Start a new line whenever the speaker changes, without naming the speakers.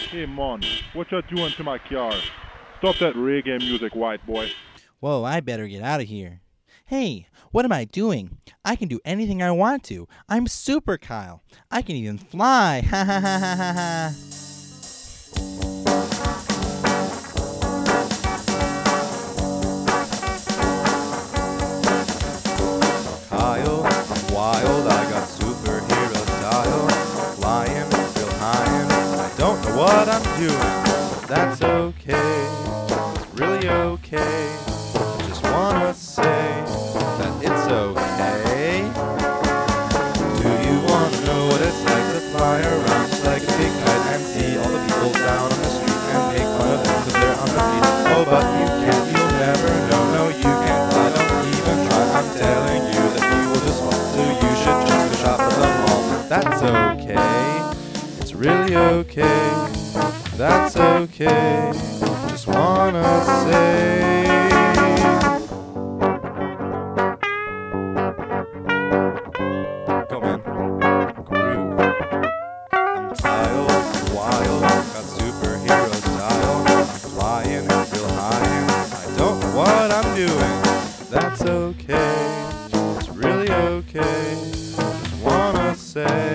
Hey, Mon, what you doing to my car? Stop that reggae music, white boy.
Whoa, I better get out of here. Hey, what am I doing? I can do anything I want to. I'm Super Kyle. I can even fly. Ha ha ha ha ha ha.
Kyle, I'm wild, I got superhero style. Flying, real high, I don't know what I'm doing, but that's okay. It's really okay. I just wanna say that it's okay. Do you wanna know what it's like to fly around just like a big kite and see all the people down on the street and make fun of them because they're on their feet? Oh, but you can't, you'll never know, no, you can't fly, don't even try. I'm telling you that you will just fall, so you should just go shop at the mall. That's okay, it's really okay, that's okay. Just wanna say. Go, man. Groove. I'm wild, got superhero style. I'm flying real high, and I don't know what I'm doing. That's okay, it's really okay. Just wanna say.